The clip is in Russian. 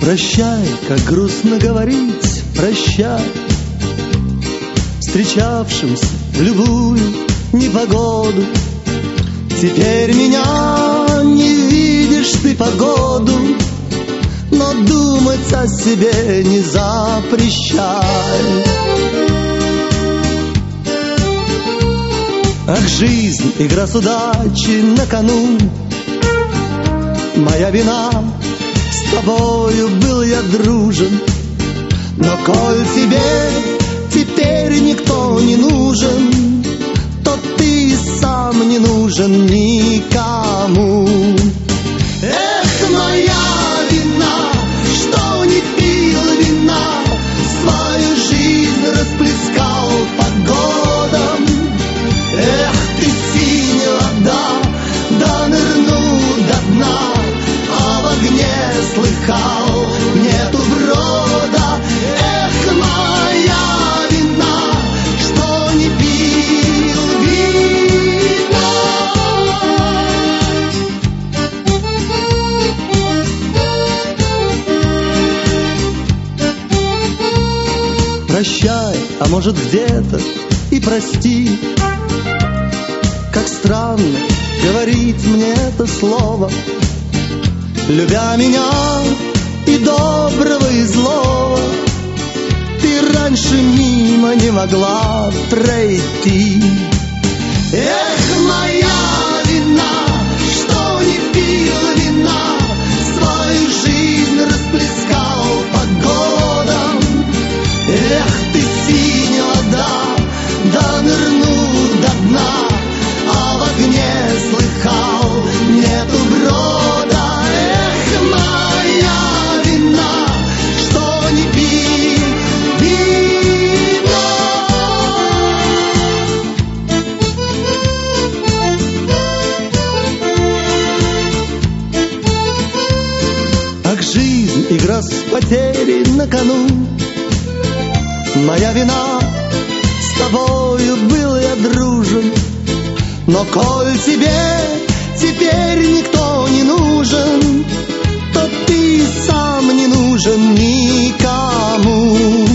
Прощай, как грустно говорить прощай встречавшимся в любую непогоду. Теперь меня не видишь ты погоду, но думать о себе не запрещай. Ах, жизнь, игра с удачей на кону, моя вина, с тобою был я дружен. Но коль тебе теперь никто не нужен, то ты сам не нужен никому. Эх, моя вина, что не пил вина, свою жизнь расплескал по годам. Эх, ты синяя вода, да нырну до дна, а в огне слыхал, нету брода. Эх, моя вина, что не пил вина. Прощай, а может где-то и прости. Как странно говорить мне это слово, любя меня и доброго, и злого. Ты раньше мимо не могла пройти. Эх, моя вина, что не пил вина, свою жизнь расплескал по годам. Эх, ты синяя вода, да нырну до дна, а в огне слыхал, нету брода. Эх, моя вина, что не пил вина. Ах, жизнь, игра с потерей на кону, моя вина, с тобою был я дружен. Но коль тебе теперь никто не нужен, то ты сам не нужен никому.